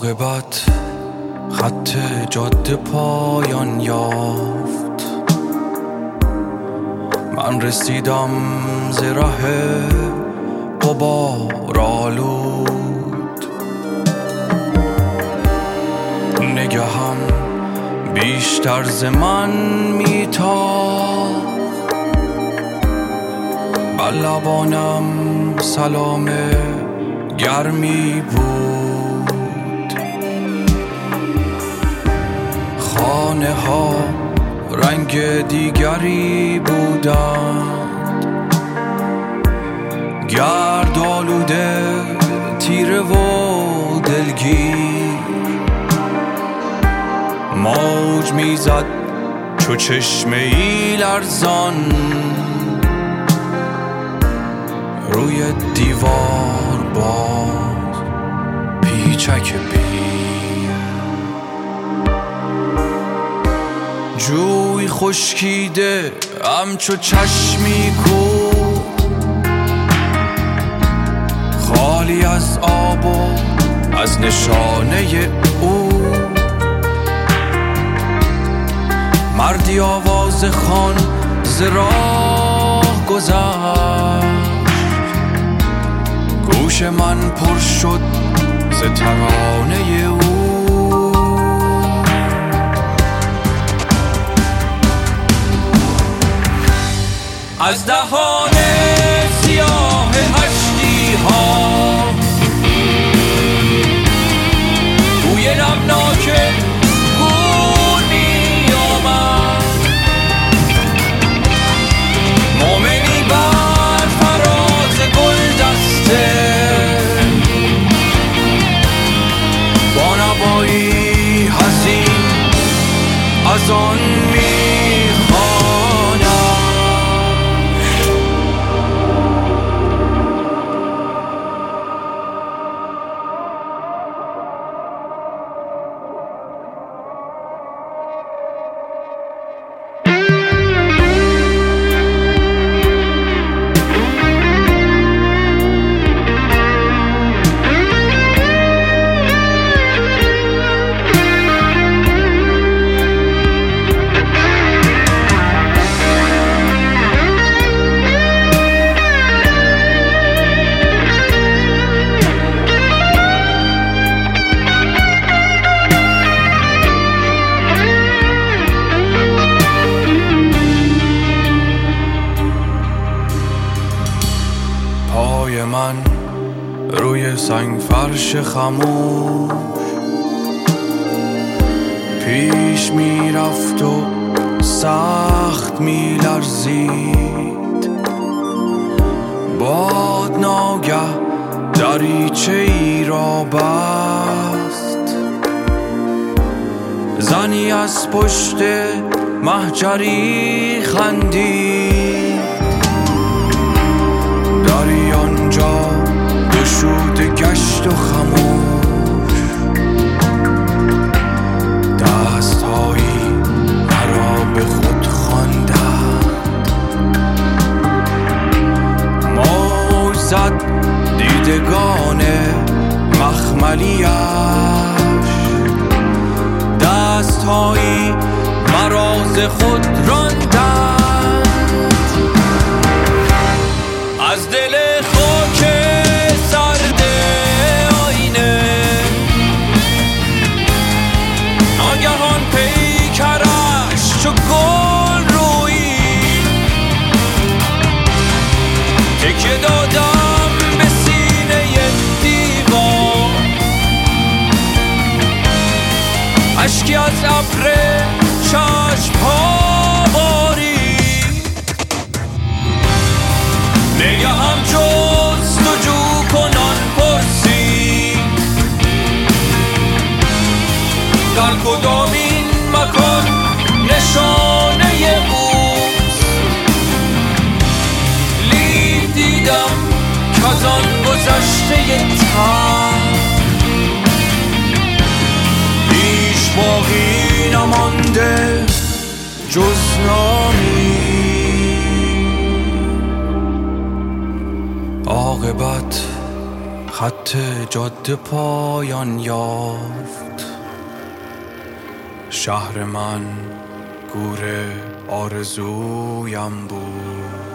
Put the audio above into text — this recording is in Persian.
عاقبت خط جاده پایان یافت، من رسیدم ز ره غبار آلود، نگهم بیشتر ز من میتافت، بر لبانم سلام گرمی بود، خانه ها رنگ دیگری بودند، گرد آلوده تیره و دلگیر، موج میزد چو چشمه‌ای لرزان روی دیوار باز پیچک بیر، جوی خشکیده همچو چشمی کو خالی از آب و از نشانه او، مردی آواز خوان ز راه گذشت، گوش من پر شد ز ترانه او، از دهان سیاه هشتی ها بوی نمناک گون می آمد، مومنی بر فراز گل دسته با نوایی حزین از آن من روی سنگ فرش خموش پیش می رفت و سخت می لرزید، باد ناگه دریچه ای را بست، زنی از پشت محجری خندید، داری آنجا گشوده گشت و خموش، دستهایی مرا به خود خواندند، موج زد دیدگان مخملیش، دستهایی مرا ز خود راندند، از دل خاک سرد آینه ناگهان پیکرش چو گل رویی، تکیه دادم به سینه دیوار، اشکی از ابر چشم‌ها بارید، نگهم جستجو کنان پرسید در کدام این مکان نشانه اوست، لید دیدم کز آن گذشته تر هیچ باقی نمانده جز نامی، عاقبت خط جاده پایان یافت، شهر من گور آرزویم بود.